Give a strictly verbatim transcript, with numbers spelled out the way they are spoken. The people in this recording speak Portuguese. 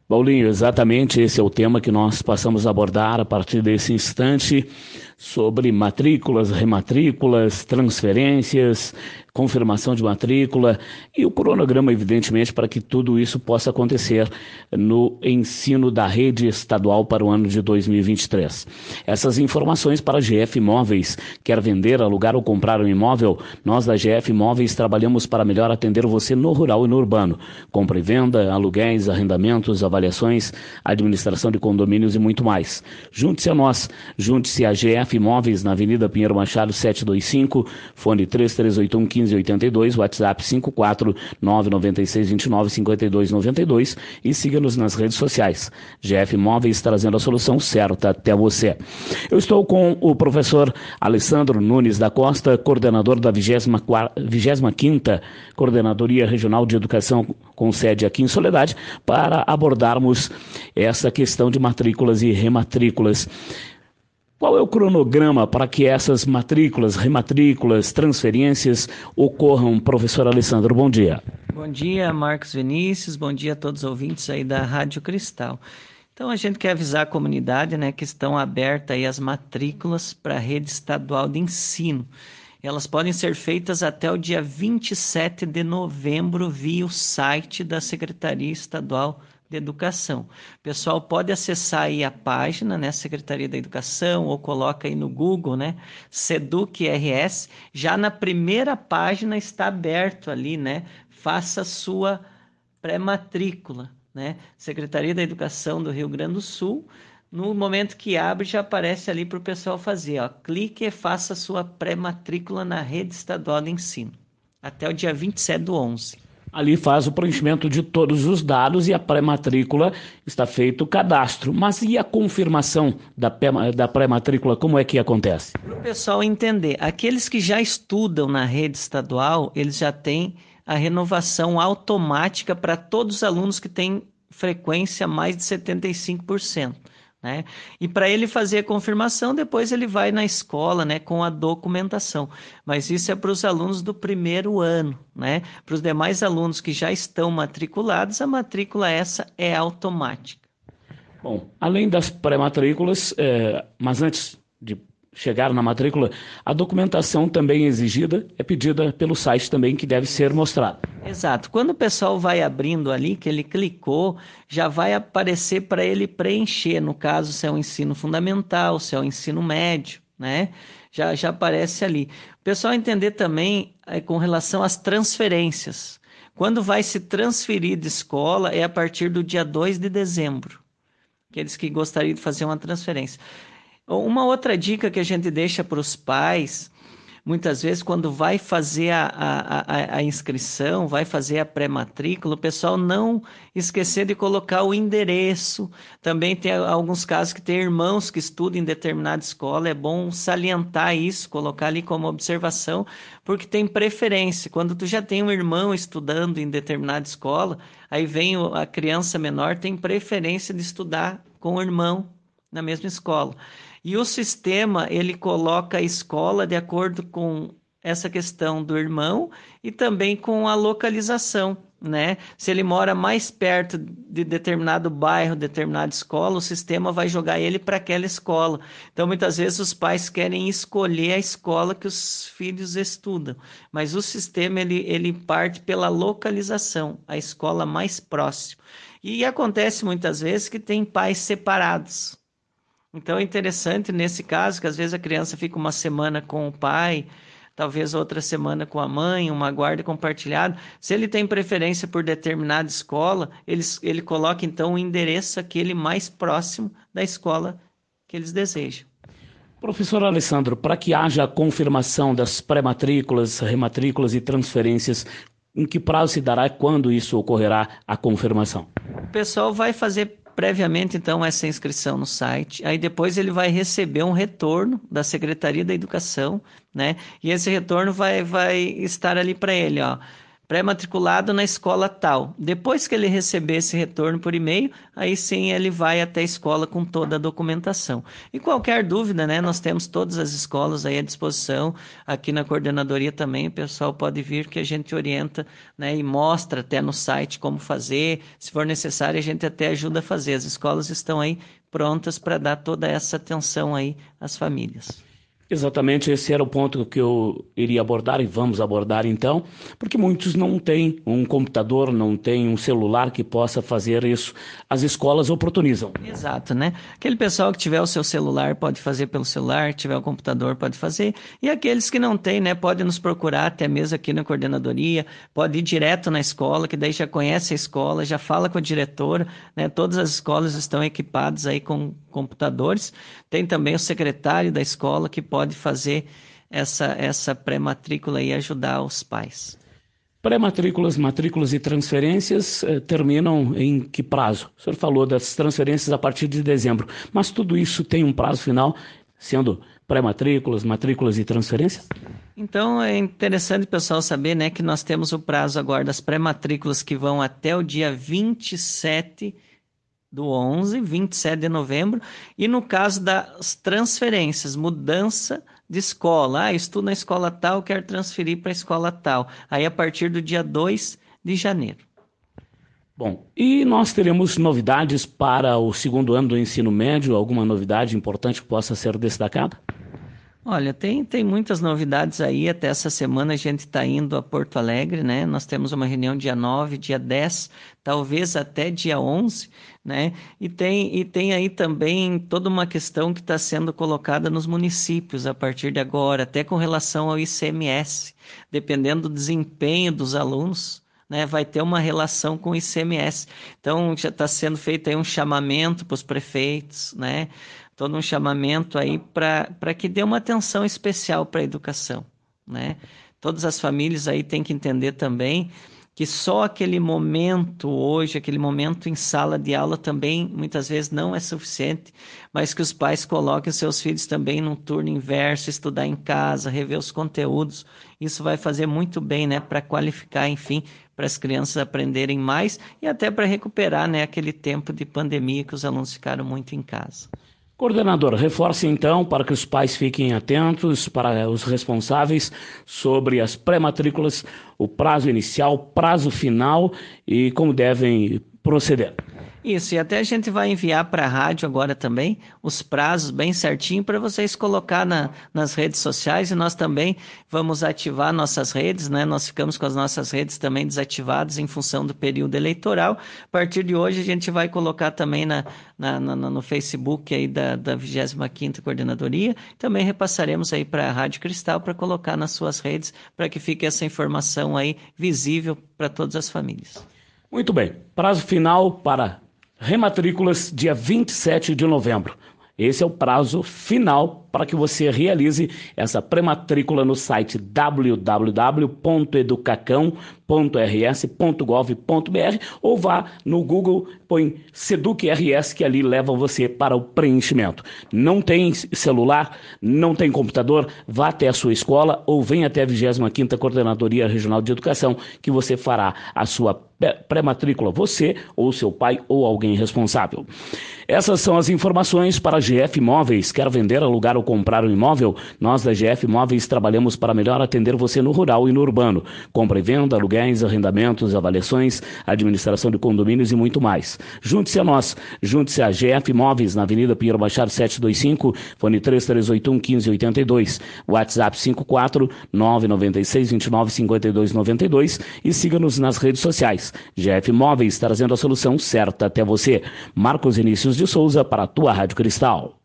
Paulinho, exatamente esse é o tema que nós passamos a abordar a partir desse instante, sobre matrículas, rematrículas, transferências, confirmação de matrícula e o cronograma, evidentemente, para que tudo isso possa acontecer no ensino da rede estadual para o ano de dois mil e vinte e três. Essas informações para a G F Imóveis. Quer vender, alugar ou comprar um imóvel? Nós da G F Imóveis trabalhamos para melhor atender você no rural e no urbano. Compra e venda, aluguéis, arrendamentos, avaliações, administração de condomínios e muito mais. Junte-se a nós, junte-se a G F Imóveis na Avenida Pinheiro Machado setecentos e vinte e cinco, fone três três oito um, um cinco oito dois, WhatsApp cinco quatro nove nove seis dois nove cinco dois nove dois e siga-nos nas redes sociais. G F Imóveis trazendo a solução certa até você. Eu estou com o professor Alessandro Nunes da Costa, coordenador da vigésima quinta Coordenadoria Regional de Educação com sede aqui em Soledade, para abordarmos essa questão de matrículas e rematrículas. Qual é o cronograma para que essas matrículas, rematrículas, transferências ocorram, professor Alessandro? Bom dia. Bom dia, Marcos Vinícius, bom dia a todos os ouvintes aí da Rádio Cristal. Então a gente quer avisar a comunidade, né, que estão abertas aí as matrículas para a rede estadual de ensino. Elas podem ser feitas até o dia vinte e sete de novembro via o site da Secretaria Estadual de Educação. O pessoal pode acessar aí a página, né, Secretaria da Educação, ou coloca aí no Google, né, Seduc R S. Já na primeira página está aberto ali, né, faça sua pré-matrícula, né, Secretaria da Educação do Rio Grande do Sul. No momento que abre, já aparece ali para o pessoal fazer, ó, clique e faça sua pré-matrícula na rede estadual de ensino, até o dia vinte e sete do onze. Ali faz o preenchimento de todos os dados e a pré-matrícula está feito o cadastro. Mas e a confirmação da, da pré-matrícula, como é que acontece? Para o pessoal entender, aqueles que já estudam na rede estadual, eles já têm a renovação automática para todos os alunos que têm frequência mais de setenta e cinco por cento. Né? E para ele fazer a confirmação, depois ele vai na escola, né, com a documentação. Mas isso é para os alunos do primeiro ano. Né? Para os demais alunos que já estão matriculados, a matrícula essa é automática. Bom, além das pré-matrículas, é, mas antes de chegar na matrícula, a documentação também exigida é pedida pelo site também, que deve ser mostrado. Exato. Quando o pessoal vai abrindo ali, que ele clicou, já vai aparecer para ele preencher, no caso, se é o ensino fundamental, se é o ensino médio, né? Já, já aparece ali. O pessoal entender também é, com relação às transferências. Quando vai se transferir de escola é a partir do dia dois de dezembro. Aqueles que gostariam de fazer uma transferência. Uma outra dica que a gente deixa para os pais, muitas vezes quando vai fazer a, a, a inscrição, vai fazer a pré-matrícula, o pessoal não esquecer de colocar o endereço. Também tem alguns casos que tem irmãos que estudam em determinada escola, é bom salientar isso, colocar ali como observação, porque tem preferência. Quando tu já tem um irmão estudando em determinada escola, aí vem a criança menor, tem preferência de estudar com o irmão na mesma escola. E o sistema, ele coloca a escola de acordo com essa questão do irmão e também com a localização, né? Se ele mora mais perto de determinado bairro, determinada escola, o sistema vai jogar ele para aquela escola. Então, muitas vezes, os pais querem escolher a escola que os filhos estudam, mas o sistema, ele, ele parte pela localização, a escola mais próxima. E acontece muitas vezes que tem pais separados. Então é interessante nesse caso que às vezes a criança fica uma semana com o pai, talvez outra semana com a mãe, uma guarda compartilhada. Se ele tem preferência por determinada escola, ele, ele coloca então o endereço aquele mais próximo da escola que eles desejam. Professor Alessandro, para que haja a confirmação das pré-matrículas, rematrículas e transferências, em que prazo se dará e quando isso ocorrerá a confirmação? O pessoal vai fazer previamente, então, essa inscrição no site, aí depois ele vai receber um retorno da Secretaria da Educação, né? E esse retorno vai, vai estar ali para ele, ó. pré-matriculado na escola tal. Depois que ele receber esse retorno por e-mail, aí sim ele vai até a escola com toda a documentação. E qualquer dúvida, né, nós temos todas as escolas aí à disposição, aqui na coordenadoria também, o pessoal pode vir que a gente orienta, né, e mostra até no site como fazer, se for necessário a gente até ajuda a fazer. As escolas estão aí prontas para dar toda essa atenção aí às famílias. Exatamente, esse era o ponto que eu iria abordar e vamos abordar então, porque muitos não têm um computador, não têm um celular que possa fazer isso. As escolas oportunizam. Exato, né? Aquele pessoal que tiver o seu celular pode fazer pelo celular, tiver o computador pode fazer, e aqueles que não têm, né, podem nos procurar até mesmo aqui na coordenadoria, pode ir direto na escola, que daí já conhece a escola, já fala com a diretora, né? Todas as escolas estão equipadas aí com computadores, tem também o secretário da escola que pode fazer essa, essa pré-matrícula e ajudar os pais. Pré-matrículas, matrículas e transferências eh, terminam em que prazo? O senhor falou das transferências a partir de dezembro, mas tudo isso tem um prazo final, sendo pré-matrículas, matrículas e transferências? Então é interessante o pessoal saber, né, que nós temos o prazo agora das pré-matrículas que vão até o dia vinte e sete do onze, vinte e sete de novembro, e no caso das transferências, mudança de escola, ah, estudo na escola tal, quero transferir para a escola tal, aí a partir do dia dois de janeiro. Bom, e nós teremos novidades para o segundo ano do ensino médio, alguma novidade importante que possa ser destacada? Olha, tem, tem muitas novidades aí, até essa semana a gente está indo a Porto Alegre, né? Nós temos uma reunião dia nove, dia dez, talvez até dia onze, né? E tem, e tem aí também toda uma questão que está sendo colocada nos municípios a partir de agora, até com relação ao I C M S, dependendo do desempenho dos alunos, né, vai ter uma relação com o I C M S. Então, já está sendo feito aí um chamamento para os prefeitos, né? Todo um chamamento aí para que dê uma atenção especial para a educação, né? Todas as famílias aí têm que entender também que só aquele momento hoje, aquele momento em sala de aula também muitas vezes não é suficiente, mas que os pais coloquem seus filhos também num turno inverso, estudar em casa, rever os conteúdos. Isso vai fazer muito bem, né, para qualificar, enfim, para as crianças aprenderem mais e até para recuperar, né, aquele tempo de pandemia que os alunos ficaram muito em casa. Coordenador, reforce então para que os pais fiquem atentos, para os responsáveis sobre as pré-matrículas, o prazo inicial, prazo final e como devem proceder. Isso, e até a gente vai enviar para a rádio agora também os prazos bem certinho para vocês colocar na, nas redes sociais, e nós também vamos ativar nossas redes, né? Nós ficamos com as nossas redes também desativadas em função do período eleitoral. A partir de hoje a gente vai colocar também na, na, na, no Facebook aí da, da vigésima quinta Coordenadoria, também repassaremos aí para a Rádio Cristal para colocar nas suas redes, para que fique essa informação aí visível para todas as famílias. Muito bem, prazo final para rematrículas dia vinte e sete de novembro. Esse é o prazo final para que você realize essa pré-matrícula no site w w w ponto educacão ponto r s ponto gov ponto b r ou vá no Google, põe Seduc R S, que ali leva você para o preenchimento. Não tem celular, não tem computador, vá até a sua escola ou venha até a vigésima quinta Coordenadoria Regional de Educação, que você fará a sua pré-matrícula, você ou seu pai ou alguém responsável. Essas são as informações para a G F Imóveis. Quer vender, alugar ou comprar um imóvel? Nós da G F Imóveis trabalhamos para melhor atender você no rural e no urbano. Compra e venda, aluguéis, arrendamentos, avaliações, administração de condomínios e muito mais. Junte-se a nós. Junte-se a G F Imóveis na Avenida Pinheiro Machado setecentos e vinte e cinco, fone três três oito um, um cinco oito dois, WhatsApp cinco quatro nove nove seis, dois nove cinco dois nove dois e siga-nos nas redes sociais. G F Imóveis, trazendo a solução certa até você. Marcos Vinícius de Souza para a tua Rádio Cristal.